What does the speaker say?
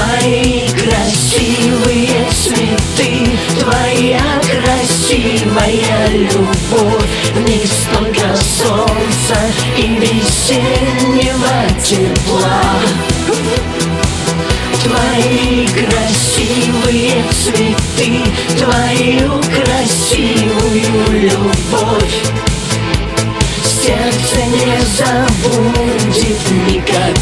Твои красивые цветы, твоя красивая любовь, в них столько солнца и весеннего тепла. Твои красивые цветы, твою красивую любовь сердце не забудет никогда.